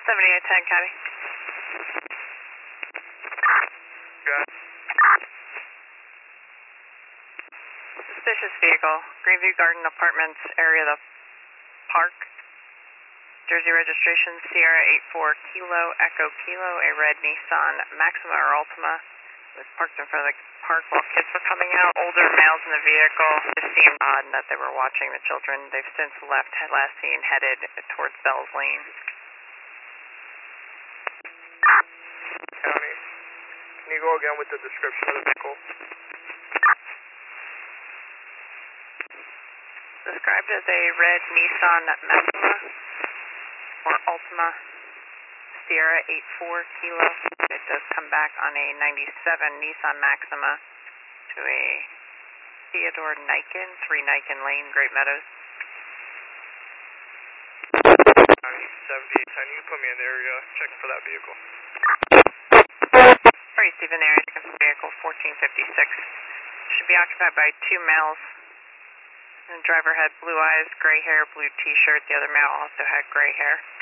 7810 County. Got it. Suspicious vehicle, Greenview Garden Apartments area of the park. Jersey registration Sierra 84 Kilo Echo Kilo, a red Nissan Maxima or Altima. It was parked in front of the park while kids were coming out. Older males in the vehicle. It seemed odd that they were watching the children. They've since left, last seen headed towards Bell's Lane. County. Can you go again with the description of the vehicle? Described as a red Nissan Maxima or Altima Sierra 84 Kilo. It does come back on a 97 Nissan Maxima to a Theodore Niken, 3 Niken Lane, Great Meadows. County 7810, you can put me in the area checking for that vehicle. Alright, Stephen, area checking for vehicle 1456. Should be occupied by 2 males. The driver had blue eyes, gray hair, blue t-shirt. The other male also had gray hair.